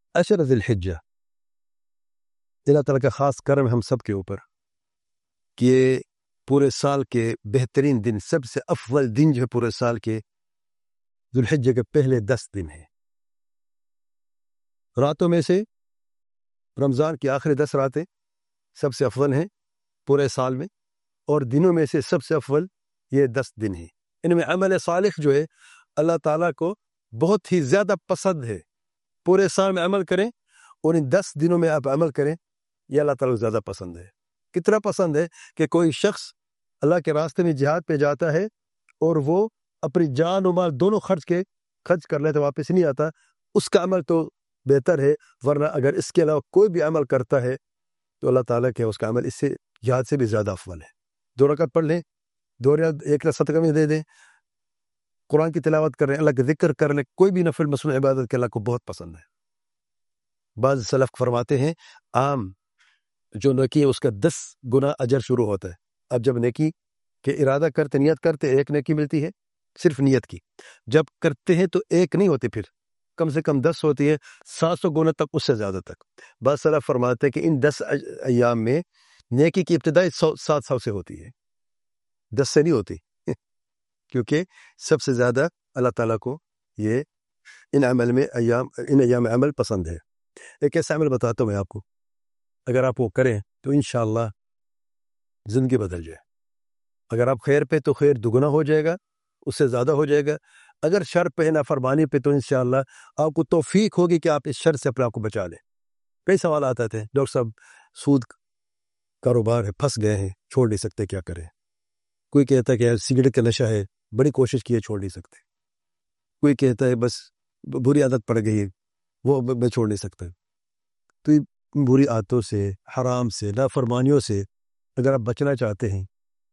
عشر ذی الحجہ، اللہ تعالیٰ کا خاص کرم ہم سب کے اوپر کہ یہ پورے سال کے بہترین دن، سب سے افضل دن جو ہے پورے سال کے ذی الحجہ کے پہلے 10 دن ہیں۔ راتوں میں سے رمضان کی آخری 10 راتیں سب سے افضل ہیں پورے سال میں، اور دنوں میں سے سب سے افضل یہ 10 دن ہیں۔ ان میں عمل صالح جو ہے اللہ تعالیٰ کو بہت ہی زیادہ پسند ہے۔ پورے سال میں عمل کریں اور ان 10 دنوں میں آپ عمل کریں، یہ اللہ تعالیٰ کو زیادہ پسند ہے۔ کتنا پسند ہے کہ کوئی شخص اللہ کے راستے میں جہاد پہ جاتا ہے اور وہ اپنی جان و مال دونوں خرچ کر لیتا، واپس نہیں آتا، اس کا عمل تو بہتر ہے، ورنہ اگر اس کے علاوہ کوئی بھی عمل کرتا ہے تو اللہ تعالیٰ کے اس کا عمل اس سے جہاد سے بھی زیادہ افضل ہے۔ 2 رکعت پڑھ لیں، 2 یا 1 رکعت صدقہ میں دے دیں، قرآن کی تلاوت کر رہے ہیں، اللہ کا ذکر کر لیں، کوئی بھی نفل مصنوع عبادت کے اللہ کو بہت پسند ہے۔ بعض سلف فرماتے ہیں عام جو نیکی ہے اس کا 10 گنا اجر شروع ہوتا ہے۔ اب جب نیکی کے ارادہ کرتے، نیت کرتے، 1 نیکی ملتی ہے صرف نیت کی، جب کرتے ہیں تو 1 نہیں ہوتی، پھر کم سے کم 10 ہوتی ہے، 700 گنا تک، اس سے زیادہ تک۔ بعض سلف فرماتے ہیں کہ ان 10 ایام میں نیکی کی ابتدائی 700 سے ہوتی ہے، 10 سے نہیں ہوتی، کیونکہ سب سے زیادہ اللہ تعالیٰ کو یہ ان ایام عمل پسند ہے۔ ایک ایسا عمل بتاتا ہوں میں آپ کو، اگر آپ وہ کریں تو انشاءاللہ زندگی بدل جائے۔ اگر آپ خیر پہ تو خیر دگنا ہو جائے گا، اس سے زیادہ ہو جائے گا۔ اگر شر پہ، نافرمانی پہ، تو انشاءاللہ آپ کو توفیق ہوگی کہ آپ اس شر سے اپنے آپ کو بچا لیں۔ کئی سوالات آتے ہیں، ڈاکٹر صاحب سود کاروبار ہے، پھنس گئے ہیں، چھوڑ نہیں سکتے، کیا کریں؟ کوئی کہتا ہے کہ یار سگریٹ کا نشہ ہے، بڑی کوشش کی ہے، چھوڑ نہیں سکتے۔ کوئی کہتا ہے بس بری عادت پڑ گئی ہے، وہ میں چھوڑ نہیں سکتا۔ تو یہ بری عادتوں سے، حرام سے، نافرمانیوں سے اگر آپ بچنا چاہتے ہیں،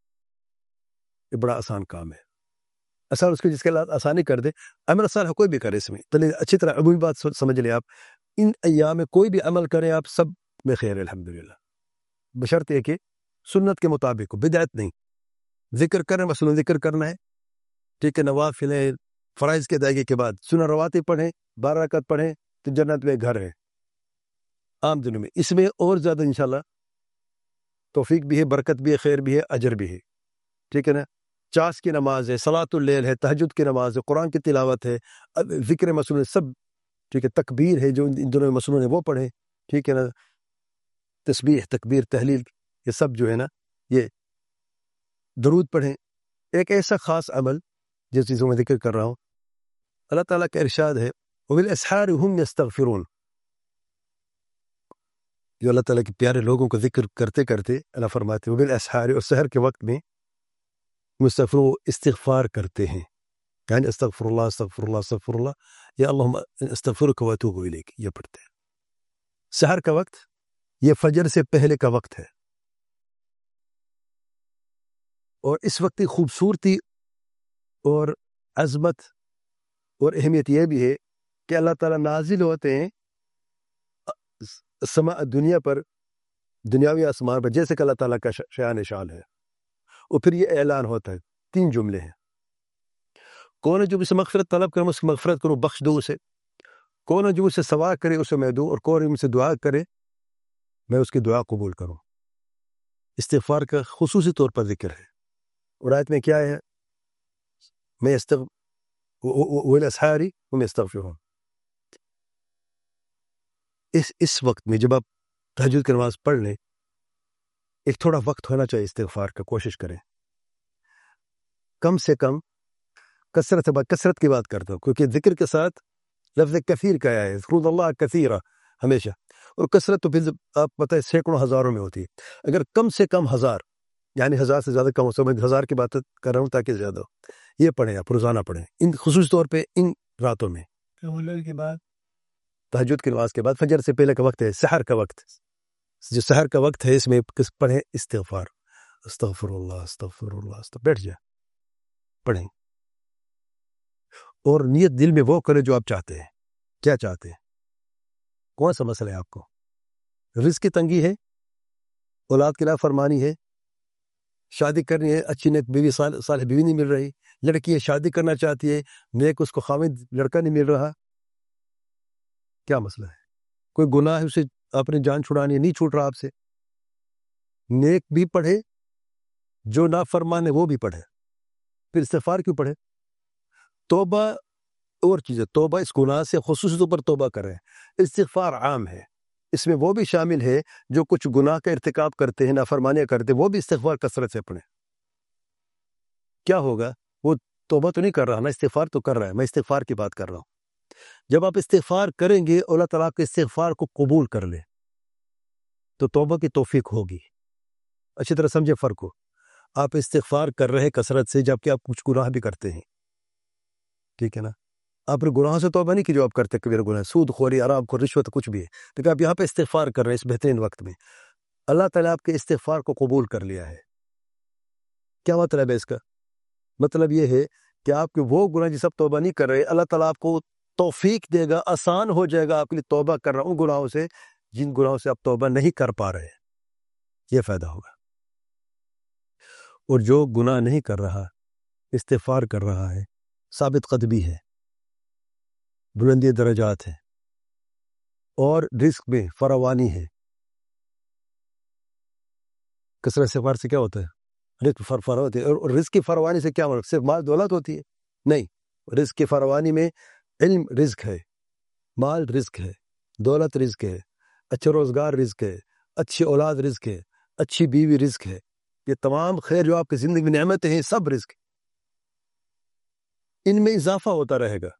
یہ بڑا آسان کام ہے۔ آسان اس کے جس کے اللہ آسانی کر دے، عمل صالح کوئی بھی کرے، اس میں تو اچھی طرح عمومی بات سمجھ لیں آپ، ان ایام میں کوئی بھی عمل کریں آپ، سب میں خیر ہے الحمدللہ، بشرط کہ سنت کے مطابق ہو، بدعت نہیں۔ ذکر کریں، مثلا ذکر کرنا ہے، ٹھیک ہے، نوافل ہے، فرائض کے ادائیگی کے بعد سنن رواتب پڑھیں، 12 رکعت پڑھیں تو جنت میں گھر ہے عام دنوں میں۔ اس میں اور زیادہ انشاءاللہ توفیق بھی ہے، برکت بھی ہے، خیر بھی ہے، اجر بھی ہے، ٹھیک ہے نا۔ چاس کی نماز ہے، صلاۃ اللیل ہے، تہجد کی نماز ہے، قرآن کی تلاوت ہے، ذکر مسنون سب، ٹھیک ہے، تکبیر ہے جو ان دنوں میں مسنون ہے وہ پڑھیں، ٹھیک ہے نا، تسبیح، تکبیر، تحلیل، یہ سب جو ہے نا، یہ درود پڑھیں۔ ایک ایسا خاص عمل جس چیزوں میں ذکر کر رہا ہوں، اللہ تعالیٰ کا ارشاد ہے وبالاسحار هم یستغفرون، جو اللہ تعالیٰ کے پیارے لوگوں کا ذکر کرتے کرتے اللہ فرماتے ہیں وبالاسحار، اور سحر کے وقت میں مستغفرون، استغفار کرتے ہیں، یعنی استغفر اللہ استغفر اللہ استغفر اللہ، یا اللہم استغفرک واتوب الیک، یہ پڑھتے ہیں۔ سحر کا وقت یہ فجر سے پہلے کا وقت ہے، اور اس وقت کی خوبصورتی اور عظمت اور اہمیت یہ بھی ہے کہ اللہ تعالیٰ نازل ہوتے ہیں دنیا پر، دنیاوی آسمان پر، جیسے کہ اللہ تعالیٰ کا شان شان ہے، اور پھر یہ اعلان ہوتا ہے، 3 جملے ہیں، کون ہے جو مجھ سے مغفرت طلب کرے، میں اس کی مغفرت کروں، بخش دوں اسے، کون ہے جو مجھ سے سوال کرے اسے میں دوں، اور کون ہے مجھ سے دعا کرے میں اس کی دعا قبول کروں۔ استغفار کا خصوصی طور پر ذکر ہے، اور آیت میں کیا ہے، میں وَالْأَسْحَارِ هُمْ يَسْتَغْفِرُونَ۔ اس وقت میں جب آپ تہجد کی نماز پڑھ لیں، ایک تھوڑا وقت ہونا چاہیے استغفار کا، کوشش کریں کم سے کم، کثرت کی بات کرتا ہوں، کیونکہ ذکر کے ساتھ لفظ کثیر کا آیا ہے، اذکروا اللہ کثیرا، ہمیشہ، اور کثرت تو پھر آپ پتہ ہے سینکڑوں ہزاروں میں ہوتی ہے۔ اگر کم سے کم 1000، یعنی 1000 سے زیادہ کم ہو، میں 1000 کی بات کر رہا ہوں تاکہ زیادہ ہو، یہ پڑھیں آپ، روزانہ پڑھیں، ان خصوصی طور پہ ان راتوں میں، کے بعد تہجد کی نماز کے بعد، فجر سے پہلے کا وقت ہے، سحر کا وقت، جو سحر کا وقت ہے، اس میں پڑھیں استغفار، استغفر اللہ استغفر اللہ، بیٹھ جائیں پڑھیں، اور نیت دل میں وہ کرے جو آپ چاہتے ہیں۔ کیا چاہتے ہیں؟ کون سا مسئلہ ہے آپ کو؟ رزق کی تنگی ہے، اولاد کی نافرمانی ہے، شادی کرنی ہے، اچھی نیک بیوی، صالح بیوی نہیں مل رہی، لڑکی ہے شادی کرنا چاہتی ہے، نیک اس کو خاوند لڑکا نہیں مل رہا، کیا مسئلہ ہے؟ کوئی گناہ ہے اسے آپ نے جان چھڑانی ہے، نہیں چھوٹ رہا آپ سے، نیک بھی پڑھے، جو نافرمان ہے وہ بھی پڑھے، پھر استغفار کیوں پڑھے؟ توبہ اور چیز ہے، توبہ اس گناہ سے خصوصی طور پر توبہ کرے، استغفار عام ہے، اس میں وہ بھی شامل ہے جو کچھ گناہ کا ارتکاب کرتے ہیں، نافرمانیاں کرتے ہیں، وہ بھی استغفار کثرت سے پڑھیں۔ کیا ہوگا؟ وہ توبہ تو نہیں کر رہا نا، استغفار تو کر رہا ہے، میں استغفار کی بات کر رہا ہوں۔ جب آپ استغفار کریں گے اللہ تعالیٰ کے استغفار کو قبول کر لے تو توبہ کی توفیق ہوگی۔ اچھی طرح سمجھے فرق کو، آپ استغفار کر رہے کثرت سے جبکہ آپ کچھ گناہ بھی کرتے ہیں، ٹھیک ہے نا؟ آپ نے گناہوں سے توبہ نہیں کی جو آپ کرتے کبیر گناہ، سود خوری، حرام خور، رشوت، کچھ بھی ہے، لیکن آپ یہاں پہ استغفار کر رہے ہیں اس بہترین وقت میں، اللہ تعالیٰ آپ کے استغفار کو قبول کر لیا ہے۔ کیا مطلب ہے اس کا؟ مطلب یہ ہے کہ آپ کے وہ گناہ جس آپ توبہ نہیں کر رہے، اللہ تعالیٰ آپ کو توفیق دے گا، آسان ہو جائے گا آپ کے لیے توبہ کرنا ان گناہوں سے جن گناہوں سے آپ توبہ نہیں کر پا رہے، یہ فائدہ ہوگا۔ اور جو گناہ نہیں کر رہا، استغفار کر رہا ہے، ثابت قدمی ہے، بلندی درجات ہے، اور رزق میں فراوانی ہے۔ کثرت استغفار سے کیا ہوتا ہے؟ رزق فراوانی ہوتی ہے، اور رزق کی فراوانی سے کیا مطلب؟ صرف مال دولت ہوتی ہے؟ نہیں، رزق کی فراوانی میں علم رزق ہے، مال رزق ہے، دولت رزق ہے، اچھا روزگار رزق ہے، اچھی اولاد رزق ہے، اچھی بیوی رزق ہے، یہ تمام خیر جو آپ کی زندگی میں نعمتیں ہیں سب رزق، ان میں اضافہ ہوتا رہے گا۔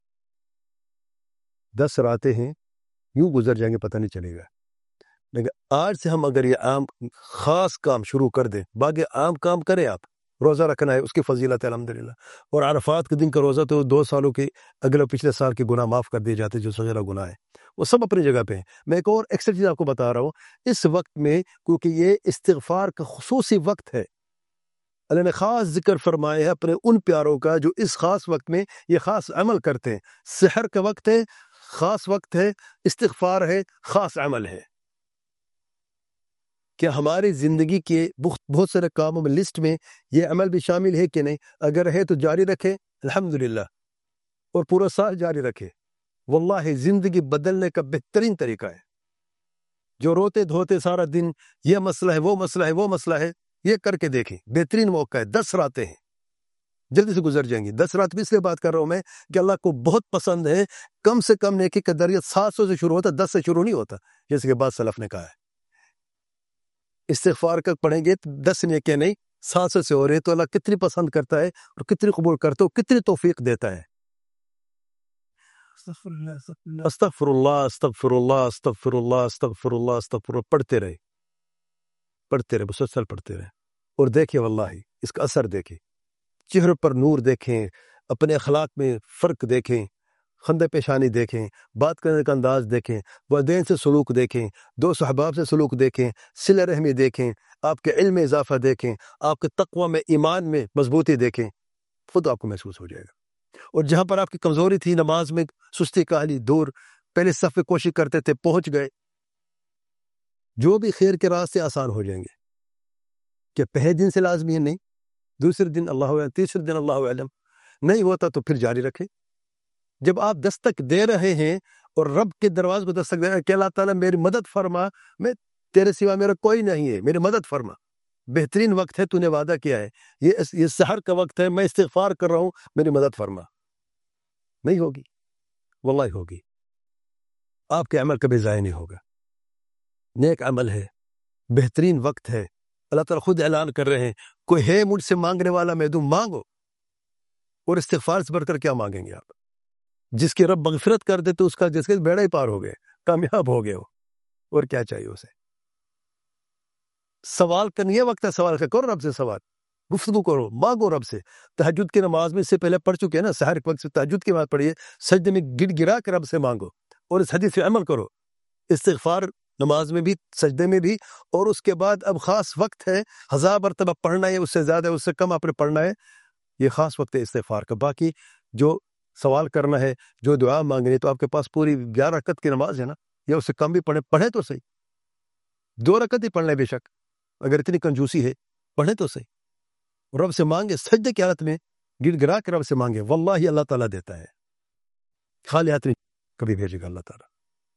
10 راتیں ہیں یوں گزر جائیں گے، پتہ نہیں چلے گا، لیکن آج سے ہم اگر یہ عام خاص کام شروع کر دیں، باقی عام کام کریں، آپ روزہ رکھنا ہے، اس کی فضیلت ہے الحمدللہ، اور عرفات کے دن کا روزہ تو 2 سالوں کے اگلے پچھلے سال کے گناہ معاف کر دیے جاتے جو سجرہ گناہ ہے، وہ سب اپنی جگہ پہ ہیں۔ میں ایک اور ایکسٹرا چیز آپ کو بتا رہا ہوں، اس وقت میں کیونکہ یہ استغفار کا خصوصی وقت ہے، اللہ نے خاص ذکر فرمایا ہے اپنے ان پیاروں کا جو اس خاص وقت میں یہ خاص عمل کرتے ہیں۔ سحر کا وقت ہے، خاص وقت ہے، استغفار ہے، خاص عمل ہے۔ کہ ہماری زندگی کے بہت سارے کاموں میں لسٹ میں یہ عمل بھی شامل ہے کہ نہیں؟ اگر ہے تو جاری رکھے الحمدللہ، اور پورا سال جاری رکھے، واللہ زندگی بدلنے کا بہترین طریقہ ہے۔ جو روتے دھوتے سارا دن یہ مسئلہ ہے، وہ مسئلہ ہے، وہ مسئلہ ہے، یہ کر کے دیکھیں، بہترین موقع ہے۔ 10 راتیں ہیں، جلدی سے گزر جائیں گی۔ 10 رات بھی اس لیے بات کر رہا ہوں میں کہ اللہ کو بہت پسند ہے، کم سے کم نیکی کا درجہ 700 سے شروع ہوتا، 10 سے شروع نہیں ہوتا، جیسے کہ بعض سلف نے کہا ہے۔ استغفار کا پڑھیں گے 10 نیکیاں نہیں 700 سے ہو رہے، تو اللہ کتنی پسند کرتا ہے اور کتنی قبول کرتا ہے، کتنی توفیق دیتا ہے۔ استغفر اللہ استغفر اللہ استغفر اللہ استغفر اللہ استغفر اللہ، پڑھتے رہے مسلسل پڑھتے رہے، اور دیکھیں واللہ اس کا اثر دیکھیں، چہرے پر نور دیکھیں، اپنے اخلاق میں فرق دیکھیں، خندہ پیشانی دیکھیں، بات کرنے کا انداز دیکھیں، والدین سے سلوک دیکھیں، دوست احباب سے سلوک دیکھیں، صلہ رحمی دیکھیں، آپ کے علم میں اضافہ دیکھیں، آپ کے تقوی میں، ایمان میں مضبوطی دیکھیں، خود آپ کو محسوس ہو جائے گا۔ اور جہاں پر آپ کی کمزوری تھی، نماز میں سستی کاہلی، دور، پہلے صف میں کوشش کرتے تھے، پہنچ گئے، جو بھی خیر کے راستے آسان ہو جائیں گے۔ کہ پہلے دن سے لازمی ہے؟ نہیں، دوسرے دن اللہ اعلم، تیسرے دن اللہ اعلم، نہیں ہوتا تو پھر جاری رکھیں۔ جب آپ دستک دے رہے ہیں اور رب کے دروازے کو دستک دے رہے ہیں کہ اللہ تعالیٰ میری مدد فرما، میں تیرے سوا میرا کوئی نہیں ہے، میری مدد فرما، بہترین وقت ہے، تو نے وعدہ کیا ہے، یہ سحر کا وقت ہے، میں استغفار کر رہا ہوں، میری مدد فرما، نہیں ہوگی، واللہ ہوگی، آپ کے عمل کبھی ضائع نہیں ہوگا، نیک عمل ہے، بہترین وقت ہے، اللہ تعالیٰ خود اعلان کر رہے ہیں، کوئی ہے مجھ سے مانگنے والا میں دوں، مانگو، اور استغفار سے بڑھ کر کیا مانگیں گے آپ؟ جس کی رب مغفرت کر دے تو اس کا جس کے بیڑا ہی پار ہو گئے، کامیاب ہو گئے ہو، اور کیا چاہیے اسے؟ سوال کرنے یہ وقت ہے، سوال کرو رب سے، سوال گفتگو کرو، مانگو رب سے۔ تہجد کی نماز میں اس سے پہلے پڑھ چکے ہیں نا، سحر کے وقت سے تہجد کی بات پڑھیے، سجدے میں گڑ گرا کے رب سے مانگو، اور اس حدیث پہ عمل کرو، استغفار نماز میں بھی، سجدے میں بھی، اور اس کے بعد اب خاص وقت ہے، 1000 مرتبہ پڑھنا ہے، اس سے زیادہ اس سے کم آپ نے پڑھنا ہے، یہ خاص وقت ہے استغفار کا۔ باقی جو سوال کرنا ہے، جو دعا مانگنی ہے، تو آپ کے پاس پوری 11 رکعت کی نماز ہے نا، یا اس سے کم بھی پڑھیں تو صحیح، 2 رکعت ہی پڑھنا ہے، بے شک اگر اتنی کنجوسی ہے پڑھیں تو صحیح، رب سے مانگے، سجدے کی حالت میں گڑ گرا کے رب سے مانگے، واللہ اللہ تعالیٰ دیتا ہے، خالی ہاتھ نہیں کبھی بھیجے گا اللہ تعالیٰ۔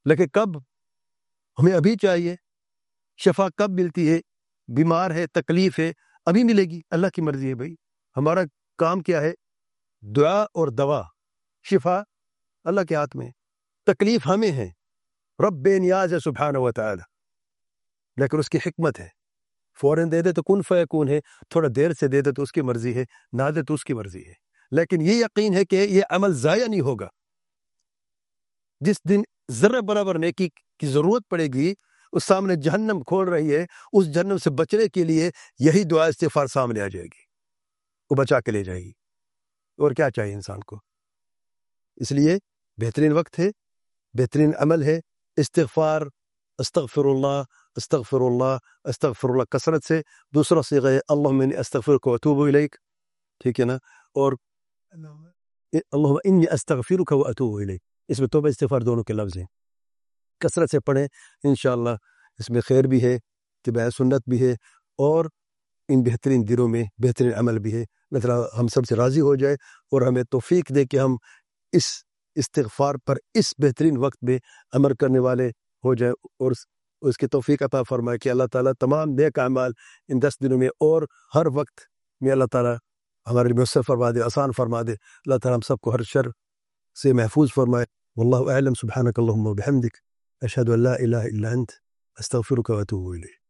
لیکن کب ہمیں ابھی چاہیے. شفا کب ملتی ہے؟ بیمار ہے، تکلیف ہے، ابھی ملے گی. اللہ کی مرضی ہے بھائی. ہمارا کام کیا ہے؟ دعا اور دوا. شفا اللہ کے ہاتھ میں. تکلیف ہمیں ہے، رب بے نیاز ہے سبحانہ و تعالی، لیکن اس کی حکمت ہے. فوراً دے دے تو کن فیکون ہے، تھوڑا دیر سے دے دے تو اس کی مرضی ہے، نہ دے تو اس کی مرضی ہے. لیکن یہ یقین ہے کہ یہ عمل ضائع نہیں ہوگا. جس دن ذرہ برابر نیکی کی ضرورت پڑے گی، اس سامنے جہنم کھول رہی ہے، اس جہنم سے بچنے کے لیے یہی دعا استغفار سامنے آ جائے گی، وہ بچا کے لے جائے گی. اور کیا چاہیے انسان کو؟ اس لیے بہترین وقت ہے، بہترین عمل ہے استغفار. استغفر اللہ استغفر اللہ استغفر اللہ کثرت سے. دوسرا صیغہ ہے اللہم انی استغفرک و اتوب الیک، ٹھیک ہے نا؟ اور اللہم انی استغفرک و اتوب الیک، اس میں توبہ استغفار دونوں کے لفظ ہیں. کثرت سے پڑھیں انشاءاللہ. اس میں خیر بھی ہے، اتباع سنت بھی ہے، اور ان بہترین دنوں میں بہترین عمل بھی ہے. اللہ تعالیٰ ہم سب سے راضی ہو جائے اور ہمیں توفیق دے کہ ہم اس استغفار پر اس بہترین وقت میں عمل کرنے والے ہو جائیں، اور اس کی توفیق عطا فرمائے کہ اللہ تعالیٰ تمام نیک اعمال ان 10 دنوں میں اور ہر وقت میں اللہ تعالیٰ ہمارے لیے میسر فرما دے، آسان فرما دے. اللہ تعالیٰ ہم سب کو ہر شر سے محفوظ فرمائے. واللہ اعلم. سبحانک اللہم و بحمدک، اشہد ان لا الہ الا انت، استغفرک و اتوب الیک.